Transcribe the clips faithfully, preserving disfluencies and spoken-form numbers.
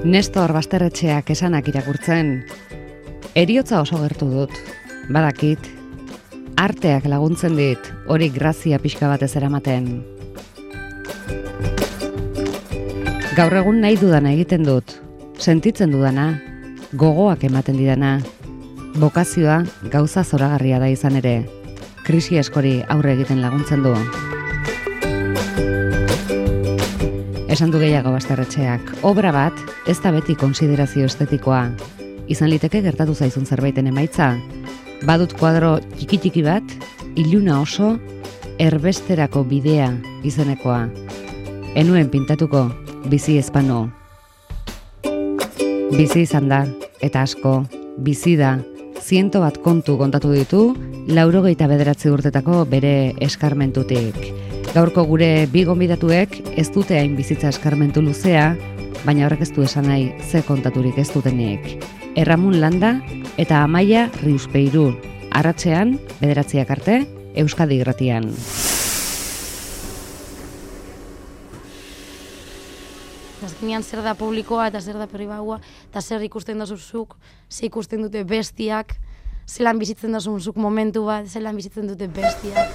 Nestor Basterretxeak esanak irakurtzen, eriotza oso gertu dut, badakit, arteak laguntzen dit, hori grazia pixka batez eramaten. Gaur egun nahi dudana egiten dut, sentitzen dudana, gogoak ematen didana, bokazioa gauza zoragarria da izan ere, krisi eskori aurre egiten laguntzen du. Esan du gehiago Basterretxeak, obra bat ez da beti konsiderazio estetikoa. Izan liteke gertatu zaizun zerbaiten emaitza. Badut kuadro txiki-txiki bat, iluna oso, erbesterako bidea izenekoa. Enuen pintatuko, bizi ezpano. Bizi izan da, eta asko, bizi da, ziento bat kontu kontatu ditu, laurogeita bederatzi urtetako bere eskarmentutik. Gaurko gure bi gonbidatuek ez dute hain bizitza eskarmentu luzea, baina horrek ez du esan nahi ze kontaturik ez dutenik. Erramun Landa eta Amaia Riuspeiru, arratsean, bederatziak arte, Euskadi Irratian. Azkenean zer da publikoa eta zer da pribatua, eta zer ikusten dazuzuk, zer ikusten dute bestiak, zelan bizitzen dazuzuk momentu bat, zelan bizitzen dute bestiak.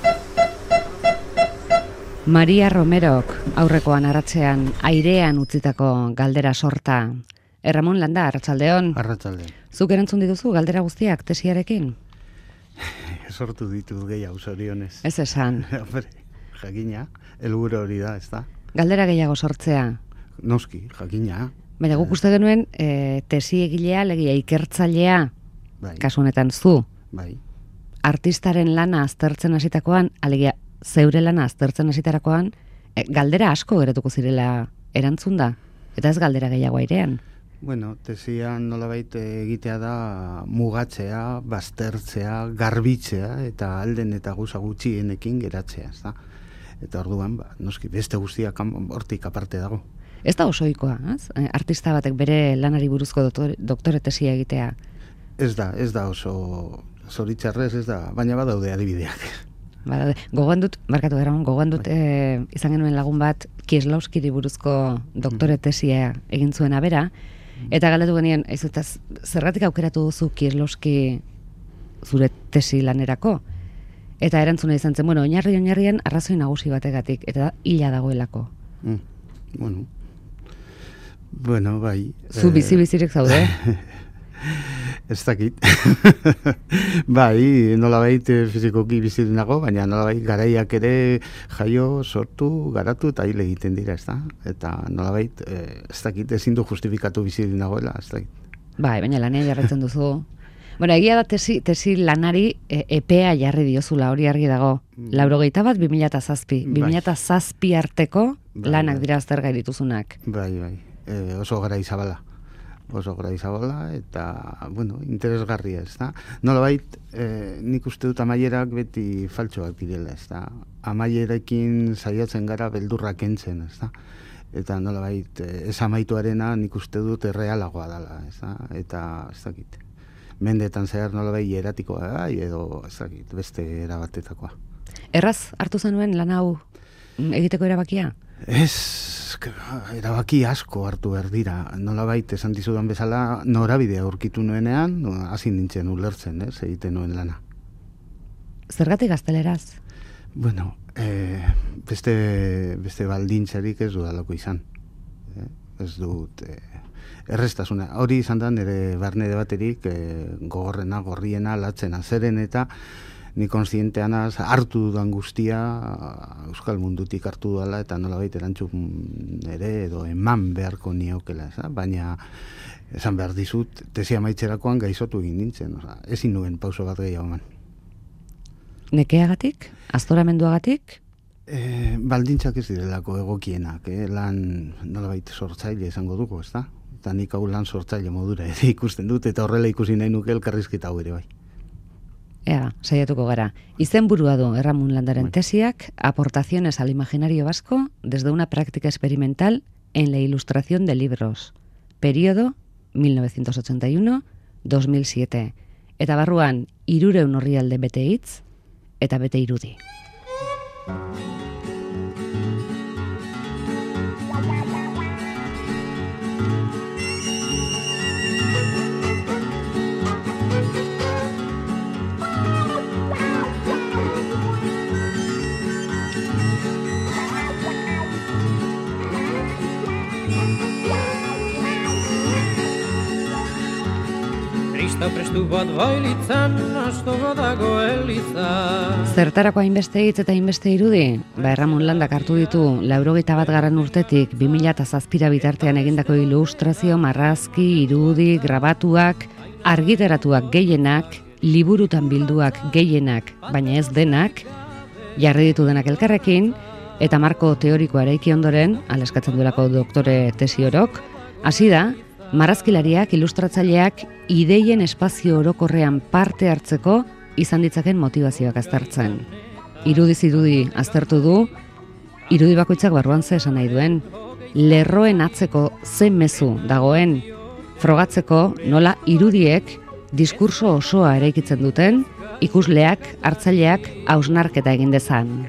Maria Romerok aurrekoan arratsean airean utzitako galdera sorta. Erramon Landa, arratsaldeon. Arratsaldeon. Zuk erantzun dituzu galdera guztiak tesiarekin? Sortu ditu gehiago zorionez. Ez esan. Jakina, helburu hori da, ez da? Galdera gehiago sortzea. Noski, jakina. Baina guk uste genuen e, tesi egilea, legia ikertzailea, bai. Kasu honetan zu. Bai. Artistaren lana aztertzen hasitakoan, alegia zeure lana aztertzen hasitarakoan, e, galdera asko geratuko zirela erantzun da, eta ez galdera gehiago airean. Bueno, tesian nolabait egitea da mugatzea, baztertzea, garbitzea, eta alden eta gauza gutxienekin geratzea, ez da? Eta orduan, ba, noski, beste guztiak hortik aparte dago. Ez da osoikoa, ez? Artista batek bere lanari buruzko doktore, doktore tesia egitea. Ez da, ez da oso zoritxarrez, ez da, baina badaude adibideak. Badaude, gogoan dut, markatu gara, gogoan dut e, izan genuen lagun bat Kieslowskiri buruzko doktore tesia egin zuena bera, eta galdetu genien, ezutaz, zergatik aukeratu duzu Kieslowski zure tesi lanerako? Eta erantzuna izan zen, bueno, oinarri oinarrien arrazoi nagusi bategatik, eta hila dagoelako. Mm, bueno, bueno, bai. Zu bizi-bizirik zaude? Ez dakit. Bai, nolabait fizikoki bizi nago, baina nolabait garaiak ere jaio, sortu, garatu eta hil egiten dira, ez da? Eta nolabait, ez dakit, ezin du justifikatu bizi nagoela, ez dakit. Bai, baina lanean jarretzen duzu. Bueno, egia da tesi, tesi lanari e, epea jarri diozula, hori argi dago. Laurogeita bat, bi mila zazpi. Bi mila zazpi arteko bai, lanak bai. dira aztergai dituzunak. Bai, bai, e, oso gara izabala. Oso gara izabala, eta, bueno, interesgarria, ez da? Nolabait, e, nik uste dut amaierak beti faltsoak direla, ez da? Amaierekin saiatzen gara beldurrak entzen, ez da? Eta nolabait, ez amaituarena nik uste dut errealagoa dela, ez da? Eta, ez dakit, mendetan zehar nolabait eratikoa da, edo, ez dakit, beste erabatetakoa. Erraz hartu zenuen lan hau egiteko erabakia? Ez, erabaki asko hartu behar dira. Nolabait, esan dizudan bezala, norabidea aurkitu nuenean, hasi nintzen ulertzen, ez, egiten nuen lana. Zergatik gazteleraz? Bueno, e, beste, beste baldintzarik ez dudalako izan. E, ez dut, e, errestasuna. Hori izan da nire barne debaterik e, gogorrena, gorriena, latzena, zeren eta ni konstienteanaz hartu dudan guztia Euskal Mundutik hartu dudala eta nolabait erantzun ere edo eman beharko niokela, eza? Baina esan behar dizut, tesia maitzerakoan gaizotu egin nintzen, oza, ezin nuen pauso bat gehiago eman. Nekeagatik? Aztoramenduagatik? E, baldintzak ez direlako egokienak, eh? Lan nolabait sortzaile izango dugu, ez da? Eta nik hau lan sortzaile modura ere ikusten dut, eta horrela ikusi nahi nuke elkarrizketa hau ere bai. Ea, saiatuko gara. Izenburua du Erramun Landaren tesiak, aportaciones al imaginario vasco desde una práctica experimental en la ilustración de libros. Periodo mil novecientos ochenta y uno a dos mil siete. Eta barruan, hirureun orrialde bete hitz eta bete irudi. Zertarako hainbeste hitz eta hainbeste irudi? Ba, Erramon Landak hartu ditu laurogeita bat garren urtetik bi mila zazpira bitartean egindako ilustrazio, marrazki, irudi, grabatuak, argitaratuak gehienak, liburutan bilduak gehienak, baina ez denak, jarri ditu denak elkarrekin, eta marko teorikoa eraiki ondoren, aleskatzen duelako doktore tesi orok, hasi da, marrazkilariak, ilustratzaileak, ideien espazio orokorrean parte hartzeko izan ditzaken motivazioak aztertzen. Irudiz irudi aztertu du, irudi bakoitzak barruan ze esan nahi duen, lerroen atzeko ze mezu dagoen, frogatzeko nola irudiek diskurso osoa eraikitzen duten, ikusleak, hartzaileak hausnarketa egin dezan.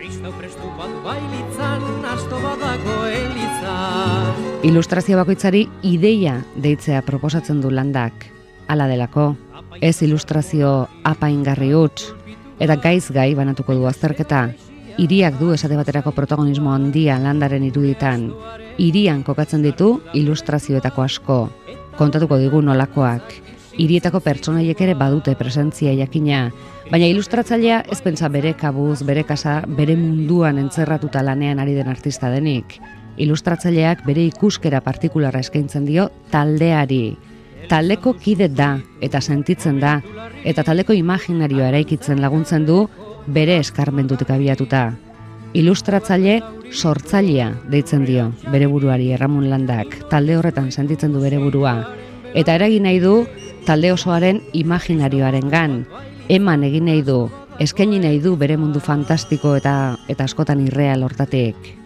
Ilustrazio bakoitzari ideia deitzea proposatzen du Landak. Hala delako, ez ilustrazio apaingarri huts, eta gaiz gai banatuko du azterketa. Hiriak du esate baterako protagonismo handia Landaren iruditan. Hirian kokatzen ditu ilustrazioetako asko. Kontatuko digu nolakoak. Hirietako pertsonaiek ere badute presentzia jakina, baina ilustratzailea ez pentsa bere kabuz, bere kasa, bere munduan entzerratuta lanean ari den artista denik. Ilustratzaileak bere ikuskera partikularra eskaintzen dio taldeari. Taldeko kide da eta sentitzen da, eta taldeko imaginarioa eraikitzen laguntzen du bere eskarmentutik abiatuta. Ilustratzaile sortzailea deitzen dio bere buruari Erramon Landak, talde horretan sentitzen du bere burua, eta eragin nahi du talde osoaren imaginarioarengan, eman egin nahi du, eskaini nahi du bere mundu fantastiko eta eta askotan irreal hortatik.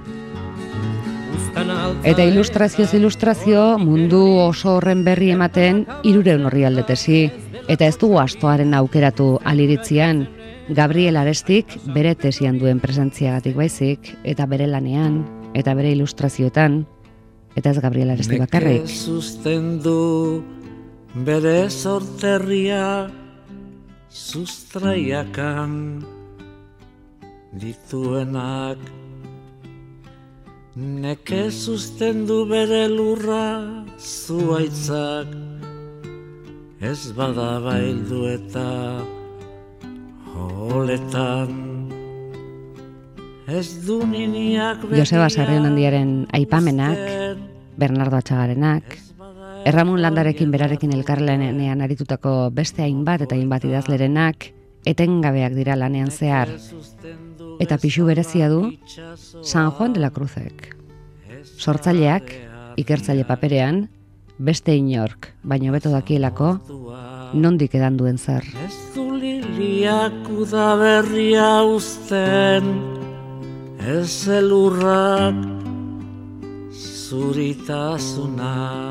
Eta ilustrazioz ilustrazio mundu oso horren berri ematen hirureun orrialde tesi, eta ez dugu astoaren aukeratu aliritzian, Gabriel Arestik bere tesian duen presentziagatik baizik, eta bere lanean, eta bere ilustrazioetan, eta ez Gabriel Arestik bakarrik. Neke sustendu bere sorterria sustraiakan dituenak. Neke sustendu bere lurra zuaitzak, ez bada baildu eta holetan. Ez du niniak begiak. Joseba Sarrionandiaren aipamenak, Bernardo Atxagarenak, Erramon Landarekin berarekin elkarlanean aritutako beste hainbat eta hainbat idazlerenak etengabeak dira lanean zehar. Eta pixu berezia du San Juan de la Cruzek. Sortzaileak, ikertzaile paperean, beste inork, baino beto dakielako, nondik edan duen zer. Ez du liliak udaberria uzten, ez elurrak zuritasuna.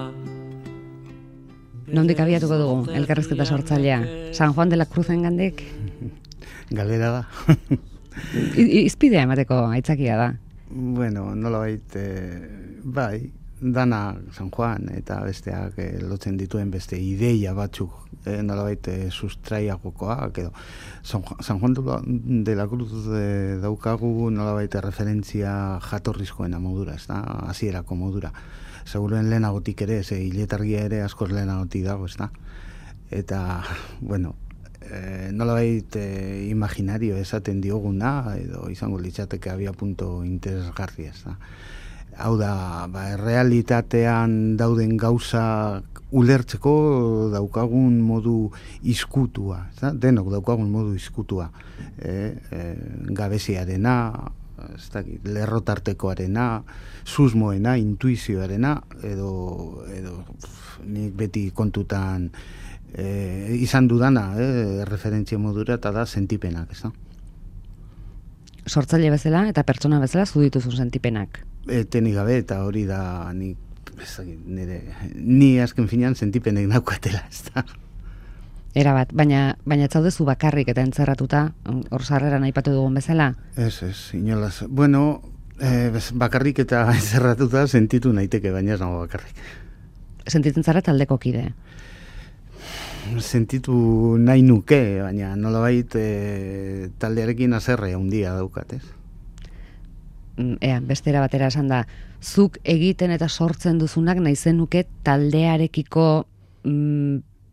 Nondik abiatuko dugu, elkarrezketa sortzailea? San Juan de la Cruzen gandik? Galera da. Izpidea emateko aitzakia da. Bueno, nola bait, eh, bai, dana San Juan eta besteak eh, lotzen dituen beste ideia batzuk, eh, nola bait eh, sustraiagokoak, edo San, San Juan de la Cruz eh, daukagu nola bait referentzia jatorrizkoena modura, ez da, hasierako modura. Seguruen lehenagotik ere, ze hiletargia ere askoz lehenagotik dago, ez da. Eta, bueno, e, nolabait e, imaginario esaten dioguna, edo izango litzateke abia punto interesgarri, ez da. Hau da, ba, realitatean dauden gauza ulertzeko daukagun modu izkutua, ez da? Denok daukagun modu izkutua. E, e, gabeziarena, ez dakit, lerrotartekoarena, susmoena, intuizioarena, edo, edo pf, nik beti kontutan e, izan dudana, e, referentzia modura, eta da sentipenak, ez da? Sortzaile bezala eta pertsona bezala zu dituzun sentipenak. Etenik gabe, eta hori da nik, ez dakit, nire, ni azken finean sentipenek naukatela, ez da? Era bat, baina baina etzaudezu bakarrik eta entzerratuta, hor sarreran aipatu dugun bezala? Ez, ez, inolaz. Bueno, eh, bakarrik eta entzerratuta sentitu naiteke, baina ez nago bakarrik. Sentitzen zara taldeko kide? Sentitu nahi nuke, baina nolabait eh, taldearekin azerre handia daukat, ez? Ea, bestera batera esan da, zuk egiten eta sortzen duzunak nahi zenuke taldearekiko mm,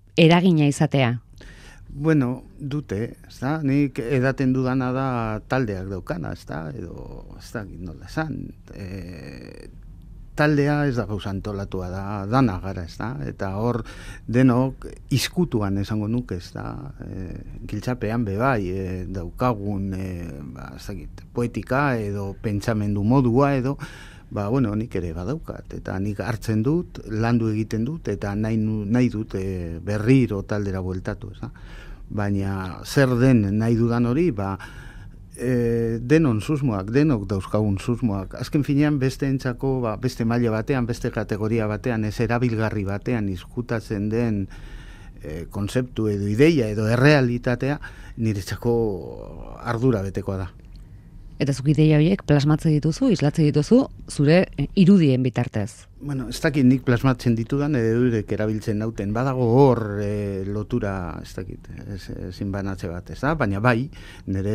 eragina izatea? Bueno, dute, ez da, nik edaten dudana da taldeak daukana, ez da, edo, ez da, nola esan, e, taldea ez da gauza antolatua da, dana gara, ez da, eta hor denok izkutuan esango nuke, ez da, e, giltzapean bebai, e, daukagun, e, ba, ez dakit, poetika edo pentsamendu modua edo, ba, bueno, nik ere badaukat, eta nik hartzen dut, landu egiten dut, eta nahi, nahi dut e, berriro taldera bueltatu, ez da. Baina zer den nahi dudan hori, ba, e, denon susmoak, denok dauzkagun susmoak. Azken finean beste entzako, ba, beste maila batean, beste kategoria batean, ez erabilgarri batean izkutatzen den e, konzeptu edo ideia edo errealitatea, niretzako ardura betekoa da. Eta zuk ideia horiek plasmatzen dituzu, islatzen dituzu, zure irudien bitartez. Bueno, ez dakit nik plasmatzen ditudan, edo durek erabiltzen nauten, badago hor e, lotura, ez dakit, ezin banatze bat, ez da? Baina bai, nire,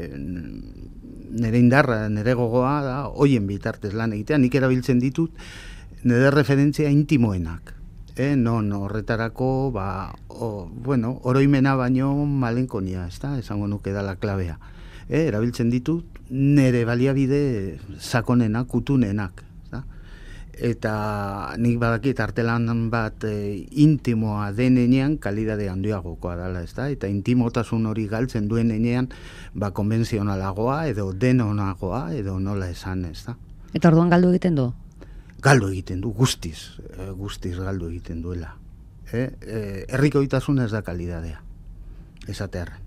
nire indarra, nire gogoa da, hoien bitartez lan egitea, nik erabiltzen ditut, nire referentzia intimoenak. E, non horretarako, ba, o, bueno, oroimena baino malenkonia, ez da? Esango nuke da la klabea. E, erabiltzen ditut, nire baliabide sakonenak, kutunenak. Da? Eta nik badakit artelan bat e, intimoa denenean kalidade handiagokoa dela, ez da? Eta intimotasun hori galtzen duen enean, ba, konbentzionalagoa edo denonagoa edo nola esan, ez da? Eta orduan galdu egiten du? Galdu egiten du, guztiz, e, guztiz galdu egiten duela. E, e, errikoitasuna ez da kalidadea, esatearren.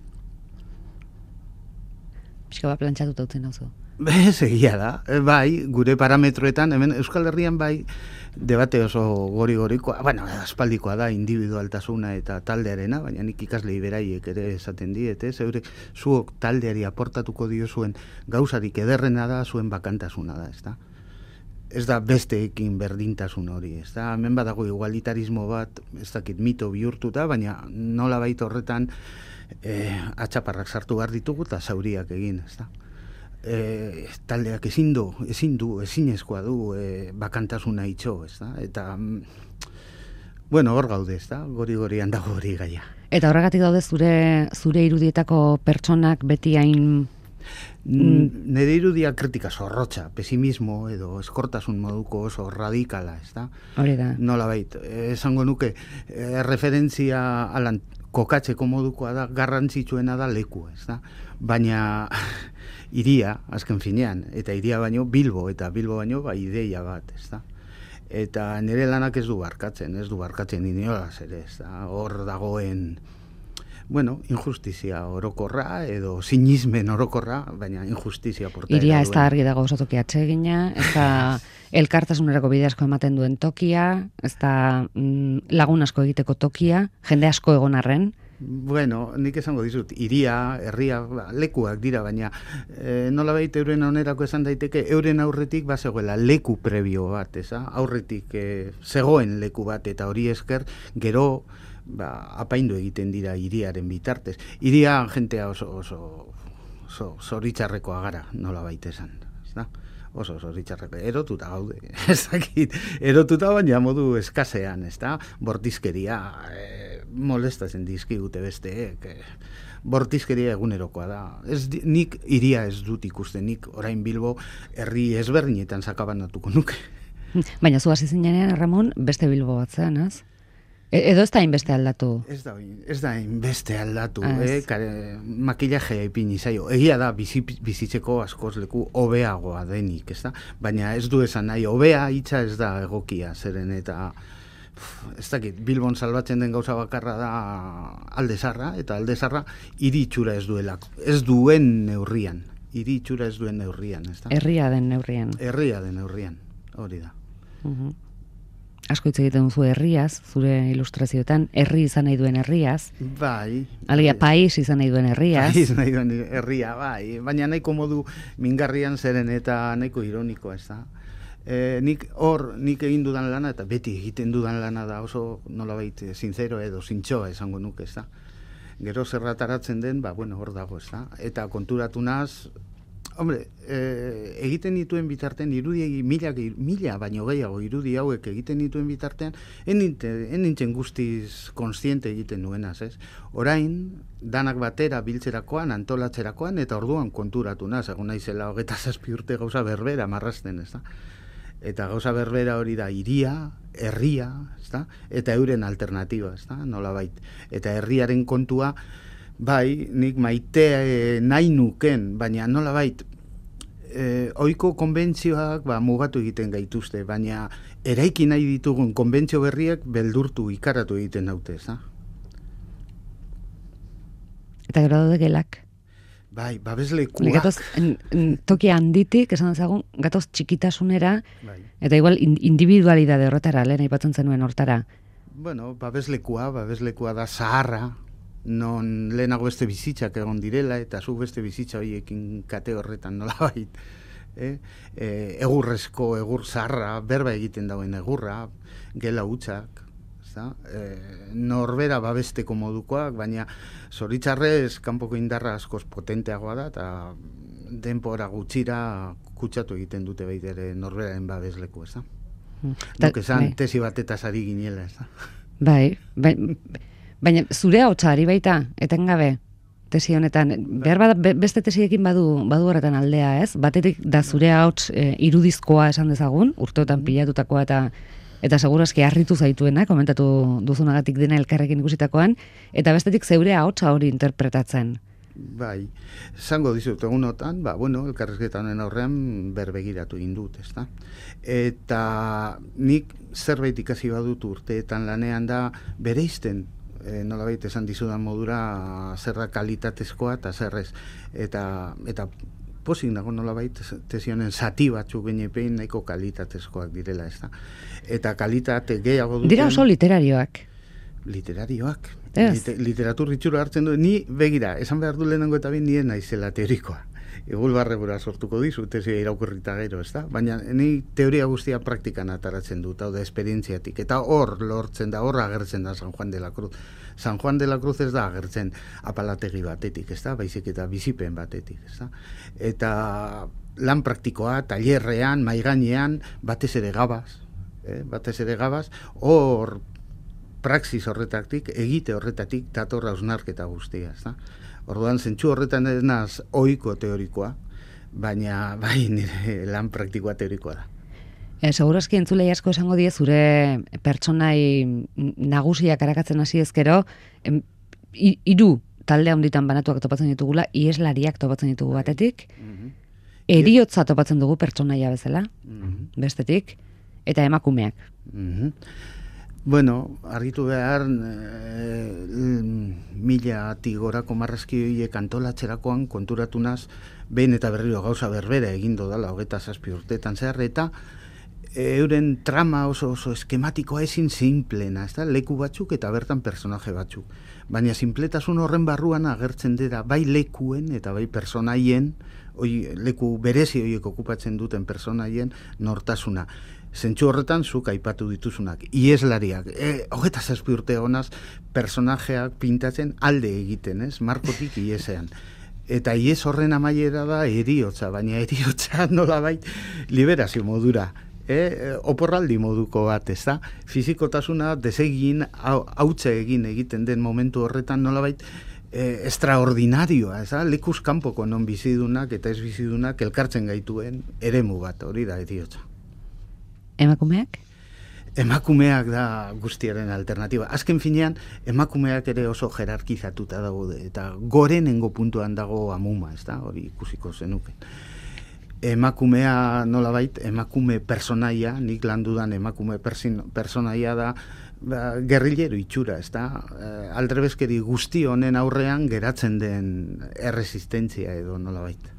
Pixka bat plantxatuta utzen hauzu. Bez, egia da, bai, gure parametroetan, hemen Euskal Herrian bai, debate oso gori-gorikoa, bueno, aspaldikoa da, individualtasuna eta taldearena, baina nik ikaslei beraiek ere esaten diete, zeure zuok taldeari aportatuko diozuen gauzarik ederrena da, zuen bakantasuna da, ez da? Ez da besteekin berdintasun hori, ez da? Hemen badago igualitarismo bat, ez dakit mito bihurtuta, baina nola baita horretan, E, atxaparrak sartu behar ditugu eta zauriak egin, ez da? E, taldeak ezin du, ezin du, ezinezkoa du e, bakantasuna itxo, ez da? Eta, bueno, hor gaude, ez da? Gori-gorian dago hori gaia. Eta horregatik daude zure, zure irudietako pertsonak beti hain... Mm. Nire irudia kritika zorrotza, pesimismo edo eskortasun moduko oso radikala, ez da? Hori da. Nola bait, esango nuke, e, referentzia alan kokatzeko modukoa da, garrantzitsuena da leku, ez da? Baina iria, azken finean, eta iria baino Bilbo, eta Bilbo baino ba ideia bat, ez da? Eta nire lanak ez du barkatzen, ez du barkatzen inolaz ere, ez da? Hor dagoen, bueno, injustizia orokorra, edo sinismen orokorra, baina injustizia portaera duen. Iria ez da argi dago oso toki atsegina, ez da elkartasunerako bide asko ematen duen tokia, ez da mm, lagun asko egiteko tokia, jende asko egon arren. Bueno, nik esango dizut, iria, herria, ba, lekuak dira, baina e, nola baita euren onerako esan daiteke, euren aurretik ba zegoela leku prebio bat, eza? Aurretik e, zegoen leku bat, eta hori esker, gero ba, apaindu egiten dira iriaren bitartez. Iria jentea oso, oso, oso zoritxarrekoa gara, nola baita esan, ez da? Oso zoritxarreko, erotuta gaude, ez dakit, erotuta baina modu eskasean, ez da? Bortizkeria, e, molestatzen dizkigute besteek, e, bortizkeria egunerokoa da. Ez, nik iria ez dut ikusten, nik orain Bilbo herri ezberdinetan sakabanatuko nuke. Baina zu hasi zinenean, Ramon, beste Bilbo bat zen, az? Edo ez da hainbeste aldatu? Ez da, ez da hainbeste aldatu, eh? Kare, makillajea ipini zaio. Egia da, bizi, bizitzeko askoz leku hobeagoa denik, ez da? Baina ez du esan nahi, hobea hitza ez da egokia, zeren eta ez dakit, Bilbon salbatzen den gauza bakarra da Aldezarra, eta Aldezarra hiri itxura ez duela, ez duen neurrian, hiri itxura ez duen neurrian, ez da? Herria den neurrian. Herria den neurrian, hori da. Uh-huh. Asko hitz egiten duzu herriaz, zure ilustrazioetan, herri izan nahi duen herriaz. Bai. Alegia, pais izan nahi duen herriaz. Pais nahi duen herria, bai. Baina nahiko modu mingarrian zeren eta nahiko ironiko, ez da. E, nik hor, nik egin dudan lana, eta beti egiten dudan lana da oso nolabait sincero edo zintxoa esango nuke, ez da. Gero zerrataratzen den, ba, bueno, hor dago, ez da. Eta konturatu naz, Hombre, eh, egiten dituen bitartean, irudi mila, mila baino gehiago irudi hauek egiten dituen bitartean, en nintzen guztiz konstiente egiten nuenaz, ez? Orain, danak batera biltzerakoan, antolatzerakoan, eta orduan konturatu naz, egon naizela hogeita zazpi urte gauza berbera marrazten, ez da? Eta gauza berbera hori da iria, herria, ez da? Eta euren alternatiba, ez da? Nolabait. Eta herriaren kontua, bai, nik maite e, nahi nuken, baina nolabait, e, oiko konbentzioak ba, mugatu egiten gaituzte, baina eraiki nahi ditugun konbentzio berriak beldurtu, ikaratu egiten naute, ez da? Eta gero daude gelak. Bai, babeslekuak. Gatoz, en, en, toki handitik, esan dezagun, gatoz txikitasunera, bai. Eta igual individualidade horretara, lehen aipatzen zenuen hortara. Bueno, babeslekua, babeslekua da zaharra, non lehenago beste bizitzak egon direla, eta zu beste bizitza horiekin kate horretan nolabait. Eh? E, egurrezko, egur zaharra, berba egiten dauen egurra, gela hutsak, e, norbera babesteko modukoak, baina zoritzarrez kanpoko indarra askoz potenteagoa da, eta denpora gutxira kutsatu egiten dute baitere norberaren babesleku, ez da? Nuk esan tesi batetaz ari ginela, ez da? Bai, bai. Baina zure ahotsa ari baita, etengabe, tesi honetan, behar bada beste tesiekin badu, badu horretan aldea, ez? Batetik da zure ahots e, irudizkoa esan dezagun, urteotan pilatutakoa eta eta segurazki harritu zaituena, komentatu duzunagatik dena elkarrekin ikusitakoan, eta bestetik zeure ahotsa hori interpretatzen. Bai, zango dizut egunotan, ba, bueno, elkarrezketanen aurrean berbegiratu indut, ez da? Eta nik zerbait ikasi badut urteetan lanean da bereizten, e, nolabait esan dizudan modura zerra kalitatezkoa eta zerrez. Eta, eta posik nago nolabait tesionen zati batzuk genepein nahiko kalitatezkoak direla, ez da? Eta kalitate gehiago duten... Dira oso literarioak. Literarioak. Yes. Lite, literatur itxura hartzen du, ni begira, esan behar du lehenengo eta bin nien naizela teorikoa. Egul barrebura sortuko dizu, tesia irakurrita gero, ez da? Baina ni teoria guztia praktikan ataratzen dut, hau da, esperientziatik. Eta hor lortzen da, hor agertzen da San Juan de la Cruz. San Juan de la Cruz ez da agertzen apalategi batetik, ez da? Baizik eta bizipen batetik, ez da? Eta lan praktikoa, tailerrean, maigainean, batez ere gabaz, eh? batez ere gabaz, hor praxis horretatik, egite horretatik, datorra hausnarketa guztia, ez da? Orduan, zentsu horretan ez naz ohiko teorikoa, baina bai nire lan praktikoa teorikoa da. E, segurazki entzulei asko esango die zure pertsonai nagusiak arakatzen hasi ezkero, em, hiru talde handitan banatuak topatzen ditugula, ieslariak topatzen ditugu batetik, mm-hmm. eriotza topatzen dugu pertsonaia bezala, mm-hmm. bestetik, eta emakumeak. Mm-hmm. Bueno, argitu behar e, mila tigorako marrazki horiek antolatzerakoan konturatu naz, behin eta berriro gauza berbera egindo dala hogeita zazpi urteetan zehar, eta e, euren trama oso oso eskematikoa ezin simplena, ez da? Leku batzuk eta bertan personaje batzuk. Baina sinpletasun horren barruan agertzen dira bai lekuen eta bai personaien, oi, leku berezi horiek okupatzen duten personaien nortasuna. Zentsu horretan zuk aipatu dituzunak, ieslariak, e, hogeta zazpi urte honaz, personajeak pintatzen alde egiten, ez? Markotik iesean. Eta ies horren amaiera da eriotza, baina eriotza nolabait liberazio modura, e, oporraldi moduko bat, ez da? Fizikotasuna desegin, hautsa egin egiten den momentu horretan nolabait e, extraordinarioa, ez da? Lekuz kanpoko non bizidunak eta ez bizidunak elkartzen gaituen eremu bat, hori da eriotza. Emakumeak? Emakumeak da guztiaren alternatiba. Azken finean, emakumeak ere oso jerarkizatuta dago, eta gorenengo puntuan dago amuma, ez da, hori ikusiko zenuken. Emakumea nolabait, emakume personaia, nik landudan emakume persin, personaia da, ba, gerrilero itxura, ez da, e, aldrebezkeri guzti honen aurrean geratzen den erresistentzia edo nolabait.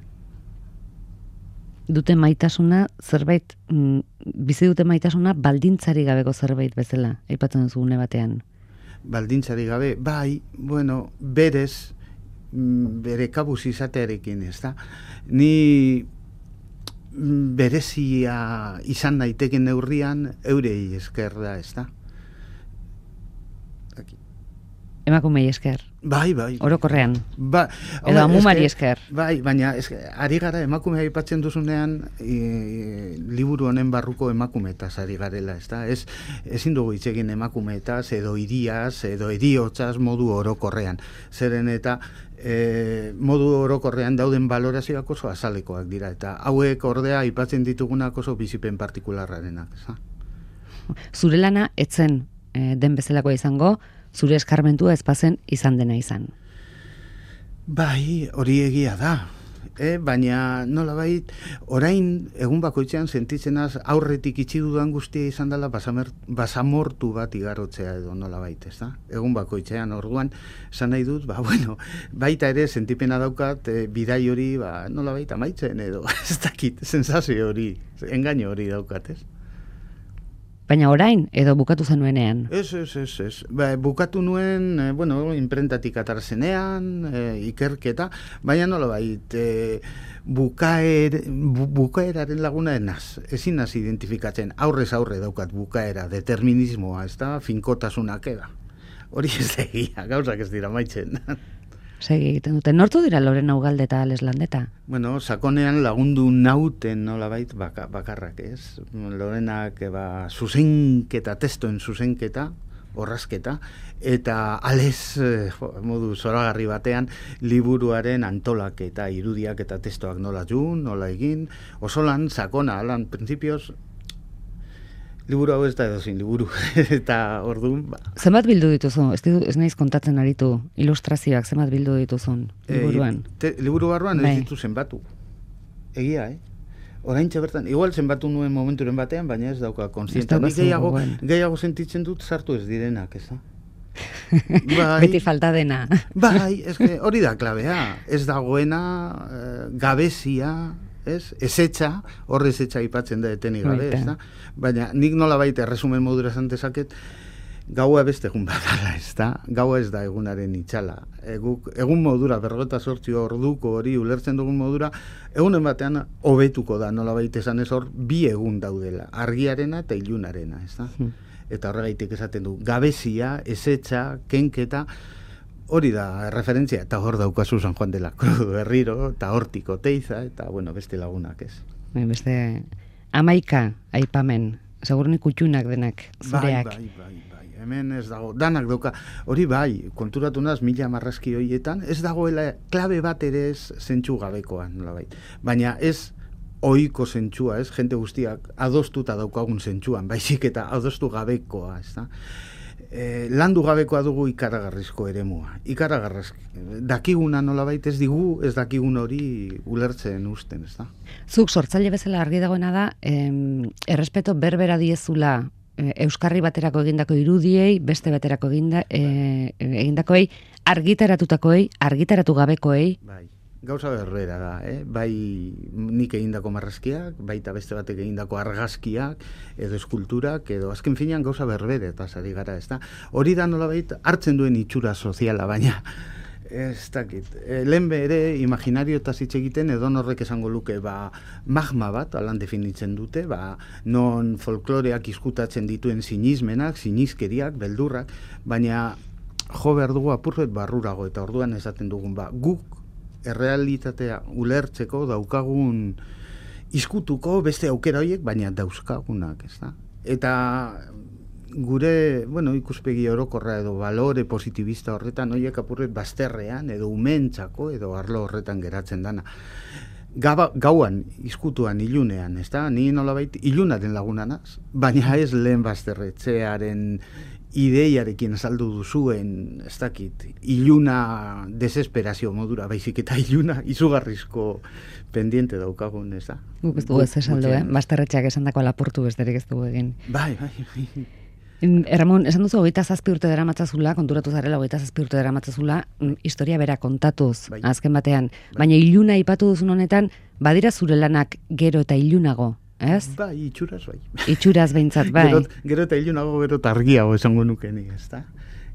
Dute maitasuna zerbait, mm, bizi dute maitasuna baldintzari gabeko zerbait bezala, aipatzen duzu une batean. Baldintzari gabe, bai, bueno, berez, bere kabuz izatearekin, ez da? Ni berezia izan daiteken neurrian eurei esker da, ez da? emakumei esker. Bai, bai. Orokorrean. Ba, Edo amumari esker. Bai, baina eske, ari gara emakumea aipatzen duzunean e, liburu honen barruko emakumeetaz ari garela, ezta? Ez ezin dugu hitz egin emakumeetaz edo hiriaz edo heriotzaz modu orokorrean. Zeren eta e, modu orokorrean dauden balorazioak oso azalekoak dira eta hauek ordea aipatzen ditugunak oso bizipen partikularrarenak, ezta? Zure lana etzen e, den bezalakoa izango, zure eskarmentua ezpazen izan dena izan. Bai, hori egia da. E, baina nolabait, orain egun bakoitzean sentitzenaz aurretik itxi dudan guztia izan dela basamer, basamortu bat igarotzea edo nolabait, ez da? Egun bakoitzean orduan, esan nahi dut, ba, bueno, baita ere sentipena daukat, e, bidai hori, ba, nolabait amaitzen edo, ez dakit, sensazio hori, engaino hori daukat, ez? Baina orain, edo bukatu zenuenean? Ez, ez, ez, ez. Ba, bukatu nuen, e, bueno, imprentatik atarzenean, e, ikerketa, baina nola bait, e, bukaer, bu, bukaeraren laguna enaz, ezin naz identifikatzen, aurrez aurre daukat bukaera, determinismoa, ez da, finkotasunak eda. Hori ez da egia, gauzak ez dira maitzen. Segi egiten dute. Nortu dira Lorena Ugalde eta Ales Landeta? Bueno, sakonean lagundu nauten nolabait baka, bakarrak, ez? Lorenak ba, zuzenketa, testoen zuzenketa, orrazketa, eta Ales jo, modu zoragarri batean liburuaren antolaketa, irudiak eta testoak nola jun, nola egin, oso lan sakona, lan prinsipioz, liburu hau ez da edozin liburu, eta orduan... Ba. Zenbat bildu dituzu? Ez, ditu, ez naiz kontatzen aritu, ilustrazioak zenbat bildu dituzun liburuan? E, te, liburu barruan ez bai. ditu zenbatu. Egia, eh? Oraintxe bertan, igual zenbatu nuen momenturen batean, baina ez dauka konsienta. Nik gehiago, gehiago sentitzen dut sartu ez direnak, ez da? Bai, beti falta dena. Bai, eske, hori da klabea. Ez dagoena, eh, gabezia... Ez? Ezetxa, horre ezetxa ipatzen da etenik gabe, ez da? Baina nik nola baita erresumen modura zantezaket, gaua beste egun badala, ez da? Gaua ez da egunaren itxala. Eguk, egun modura, berrogeta sortzi orduko hori ulertzen dugun modura, egunen batean hobetuko da, nola baita esan ez hor, bi egun daudela, argiarena eta ilunarena, ez da? Hmm. Eta horregaitik esaten du, gabezia, ezetxa, kenketa, hori da referentzia, eta hor daukazu San Juan de la Cruz berriro, eta hortiko teiza, eta bueno, beste lagunak ez. Beste amaika aipamen, segurunik kutxunak denak, zureak. Bai, bai, bai, bai, hemen ez dago, danak dauka, hori bai, konturatu naz mila marrazki horietan, ez dagoela klabe bat ere ez zentsu gabekoan, nolabait. Baina ez ohiko zentsua, ez, jente guztiak adostuta daukagun zentsuan, baizik eta adostu gabekoa, ez da. E, landu gabekoa dugu ikaragarrizko eremua. Ikaragarrizko. Dakiguna nolabait ez digu, ez dakigun hori ulertzen usten, ez da? Zuk sortzaile bezala argi dagoena da, em, errespeto berbera diezula e, euskarri baterako egindako irudiei, beste baterako eginda, e, egindakoei, argitaratutakoei, argitaratu gabekoei. Bai. Gauza berbera da, eh? Bai nik egindako marrazkiak, baita beste batek egindako argazkiak, edo eskulturak, edo azken finean gauza berbere eta sari gara, ez da? Hori da nolabait hartzen duen itxura soziala, baina ez dakit. E, lehen ere imaginario eta hitz egiten edo norrek esango luke ba, magma bat, alan definitzen dute, ba, non folkloreak izkutatzen dituen sinismenak, sinizkeriak, beldurrak, baina jo behar dugu apurret barrurago, eta orduan esaten dugun, ba, guk errealitatea ulertzeko daukagun izkutuko beste aukera horiek, baina dauzkagunak, ez da? Eta gure, bueno, ikuspegi orokorra edo balore positivista horretan horiek apurret bazterrean edo umentzako edo arlo horretan geratzen dana. Gaba, gauan, izkutuan, ilunean, ez da? Ni nolabait ilunaren lagunanaz, baina ez lehen bazterretzearen ideiarekin azaldu duzuen, ez dakit, iluna desesperazio modura, baizik eta iluna izugarrizko pendiente daukagun, ez da? Guk ez dugu ez esaldu, eh? Basterretxeak esan dako lapurtu besterik ez dugu egin. Bai, bai, bai. Ramon, esan duzu hogeita zazpi urte dara matzazula, konturatu zarela hogeita zazpi urte dara matzazula, historia bera kontatuz, bai. Azken batean, bai. Baina iluna ipatu duzun honetan, badira zure lanak gero eta ilunago, ez? Bai, itxuraz bai. Itxuraz behintzat, bai. Gero, gero eta ilunago, gero eta argiago esango nuke nik, ez da?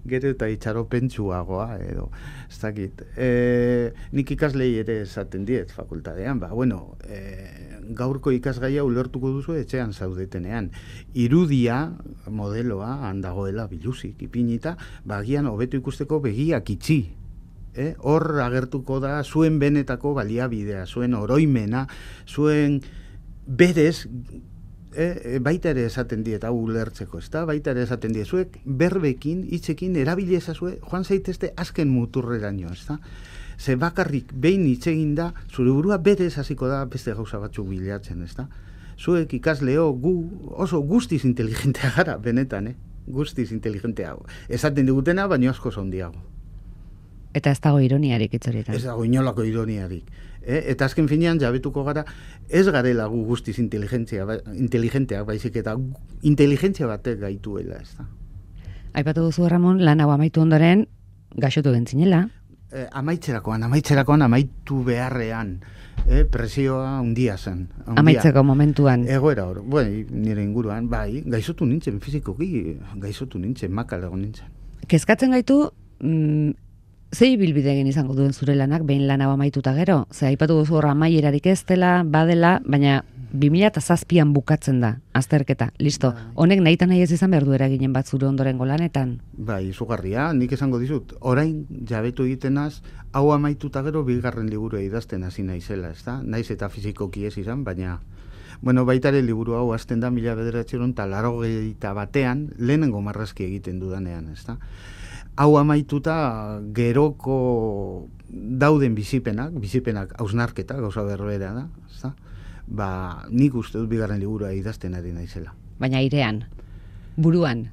gero eta itxaropentsuagoa, edo, ez dakit. E, nik ikaslei ere esaten diet fakultatean, ba, bueno, e, gaurko ikasgaia ulertuko duzu etxean zaudetenean. Irudia, modeloa, handagoela biluzik, ipinita, bagian hobeto ikusteko begiak itxi. Eh? Hor agertuko da zuen benetako baliabidea, zuen oroimena, zuen berez, eh, baita ere esaten diet, hau ulertzeko, ez da? Baita ere esaten diet, zuek berbekin, hitzekin, erabile ezazue, joan zaitezte azken muturreraino, ez da? Ze bakarrik behin hitz egin da, zure burua berez hasiko da beste gauza batzuk bilatzen, ez da? Zuek ikasleo gu oso guztiz inteligentea gara, benetan, eh? Guztiz inteligentea. Esaten digutena, baino asko zondiago. Eta ez dago ironiarik itzorietan. Ez dago inolako ironiarik. Eh? Eta azken finean jabetuko gara, ez garela gu guztiz inteligentzia, inteligenteak baizik eta inteligentzia batek gaituela, ez da. Aipatu duzu, Ramon, lan hau amaitu ondoren, gaixotu bentzinela. Eh, amaitzerakoan, amaitzerakoan, amaitu beharrean, eh, presioa handia zen. Handia. Amaitzeko momentuan. Egoera hor, bai, nire inguruan, bai, gaixotu nintzen, fizikoki, gaixotu nintzen, makalago nintzen. Kezkatzen gaitu, mm, zei bilbide egin izango duen zure lanak, behin lan hau amaituta gero? Ze, aipatu duzu horra amaierarik ez dela, badela, baina bi mila zazpian bukatzen da, azterketa, listo. Honek nahita nahi ez izan behar du eraginen bat zure ondorengo lanetan? Bai, izugarria, nik esango dizut, orain jabetu egitenaz, hau amaituta gero bigarren liburu idazten hasi naizela, ez da? Naiz eta fizikoki ez izan, baina, bueno, baita ere liburu hau hasten da mila bederatziehun eta laurogeita batean, lehenengo marrazki egiten dudanean, ez da? Hau amaituta geroko dauden bizipenak, bizipenak hausnarketa, gauza berbera da, ez da? Ba, nik uste dut bigarren liburua idazten ari naizela. Baina airean, buruan,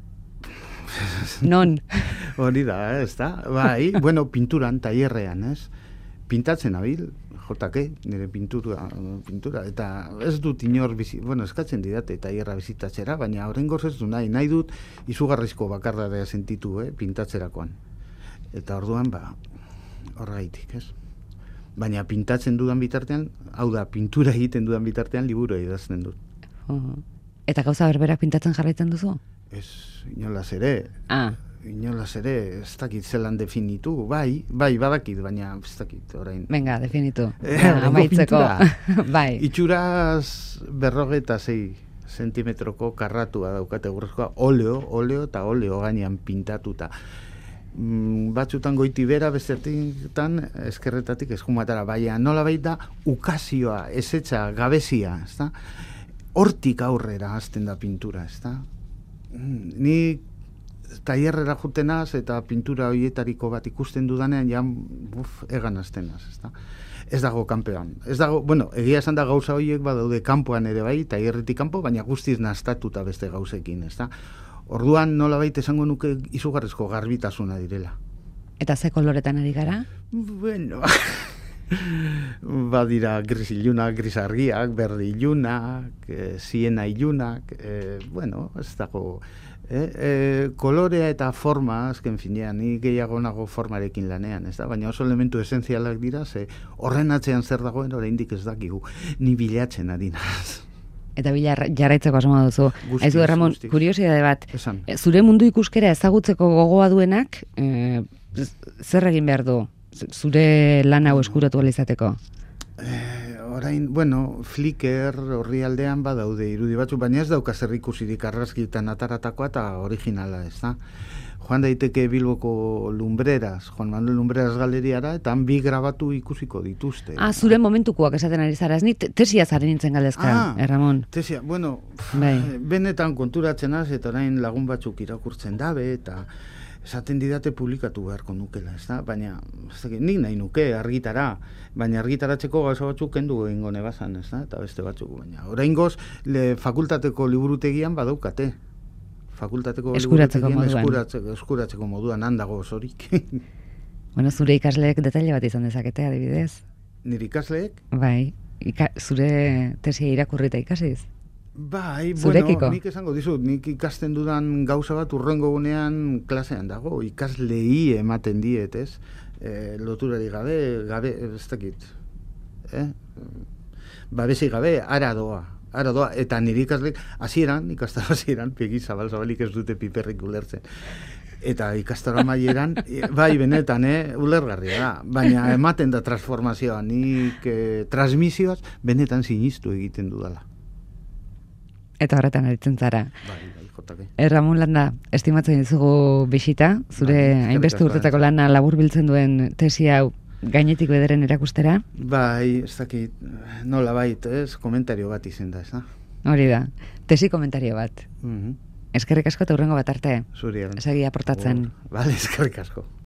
non? Hori da, ez da? Bai, bueno, pinturan, tailerrean, ez? Pintatzen abil, jotake, nire pintura, pintura, eta ez dut inor, bizi, bueno, eskatzen didate tailerra bizitatzera, baina horrengoz ez du nahi, nahi dut izugarrizko bakardadea sentitu, eh, pintatzerakoan. Eta orduan, ba, horregaitik, ez? Baina pintatzen dudan bitartean, hau da, pintura egiten dudan bitartean, liburu idazten dut. Uh-huh. Eta gauza berberak pintatzen jarraitzen duzu? Ez, inolaz ere. Ah. Inolaz ere, ez dakit zelan definitu, bai, bai, badakit, baina ez dakit, orain. Venga, definitu. Eh, amaitzeko. Bai. Itxuraz berrogeta zei sentimetroko karratua daukate gurrezkoa, oleo, oleo eta oleo gainean pintatuta. Mm, batzutan goiti bera, bestetan eskerretatik eskumatara, baina nola baita ukazioa, ezetza, gabezia, ez da? Hortik aurrera hasten da pintura, ez da? Mm, ni tailerrera jutenaz eta pintura horietariko bat ikusten dudanean ja uf, egan hastenaz, ez da? Ez dago kanpean. Ez dago, bueno, egia esan da gauza horiek badaude kanpoan ere bai, tailerretik kanpo, baina guztiz nastatuta beste gauzekin, ez da? Orduan nola baita esango nuke izugarrizko garbitasuna direla. Eta ze koloretan ari gara? Bueno, badira gris ilunak, gris argiak, berdi ilunak, e, ziena ilunak, e, bueno, ez dago... Eh, eh, kolorea eta forma, azken finean, ni gehiago nago formarekin lanean, ez da? Baina oso elementu esentzialak dira, ze horren atzean zer dagoen oraindik ez dakigu, ni bilatzen ari naz. Eta bila jarraitzeko asmoa duzu. Guztiz, Aizu, Ramon, guztiz. kuriosidade bat, Esan. zure mundu ikuskera ezagutzeko gogoa duenak, eh, zer egin behar du, zure lan hau eskuratu ahal izateko? Eh, orain, bueno, Flickr horri aldean badaude irudi batzu, baina ez dauka zer ikusirik argazkitan ataratakoa eta originala, ez da? Joan daiteke Bilboko Lumbreras, Juan Manuel Lumbreras galeriara, eta han bi grabatu ikusiko dituzte. Ah, zure momentukoak esaten ari zara, ez ni tesia zaren nintzen galdezka, Ah, eh, Ramon? Tesia, bueno, Bai. benetan konturatzen az, eta orain lagun batzuk irakurtzen dabe, eta esaten didate publikatu beharko nukela, ez da? Baina, ez dakit, nik nahi nuke argitara, baina argitaratzeko gauza batzuk kendu egingo nebazan, ez da? Eta beste batzuk, baina oraingoz le fakultateko liburutegian badaukate. Fakultateko Eskuratzeko liburutegian moduan. eskuratzeko, eskuratzeko moduan handago osorik. Bueno, zure ikasleek detaile bat izan dezakete, adibidez. Nire ikasleek? Bai, ika, zure tesia irakurrita ikasiz. Bai, Zurekiko? bueno, nik esango dizut, nik ikasten dudan gauza bat urrengo gunean klasean dago, ikaslei ematen diet, ez? E, loturari gabe, gabe, ez dakit, eh? Babesi gabe, ara doa, Ara doa, eta nire ikasleek, hasieran, ikastaro hasieran, pegi zabal-zabalik ez dute piperrik ulertzen. Eta ikastaro amaieran, bai, benetan, eh, ulergarria da. Baina ematen da transformazioa, nik eh, transmisioaz, benetan sinistu egiten dudala. Eta horretan aritzen zara. Bai, bai, jotake. E, Ramon Landa, estimatzen dizugu bisita, zure Bai, hainbeste eskerrik asko, urtetako lana labur biltzen duen tesi hau gainetik bederen erakustera. Bai, ez dakit, nola bait, ez, komentario bat izen da, ez da? Hori da, tesi komentario bat. Mhm. Eskerrik asko eta hurrengo bat arte. Zuri eran. Segi aportatzen. Bale, eskerrik asko.